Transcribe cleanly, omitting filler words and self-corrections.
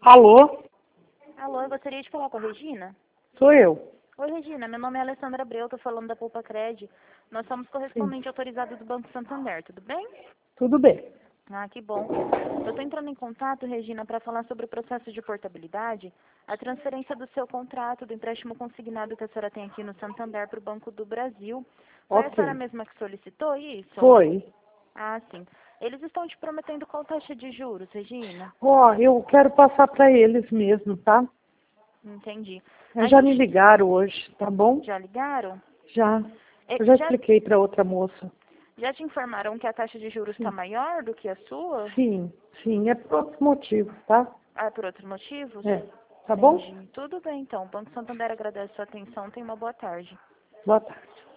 Alô? Alô, eu gostaria de falar com a Regina. Sou eu. Oi, Regina, meu nome é Alessandra Abreu, estou falando da Poupa Cred. Nós somos Sim. correspondente autorizado do Banco Santander, tudo bem? Tudo bem. Ah, que bom. Eu estou entrando em contato, Regina, para falar sobre o processo de portabilidade, a transferência do seu contrato, do empréstimo consignado que a senhora tem aqui no Santander para o Banco do Brasil. Foi a senhora Ok. mesma que solicitou isso? Foi. Ah, sim. Eles estão te prometendo qual taxa de juros, Regina? Ó, eu quero passar para eles mesmo, tá? Entendi. A Já me gente ligaram hoje, tá bom? já ligaram? Já. Eh, Eu já Já expliquei para outra moça. Já te informaram que a taxa de juros está Sim. maior do que a sua? Sim, sim. É por outro motivo, tá? Ah, por outros motivos? É. Tá bom? Entendi. Tudo bem, então. O Banco Santander agradece a sua atenção. Tenha uma boa tarde. Boa tarde.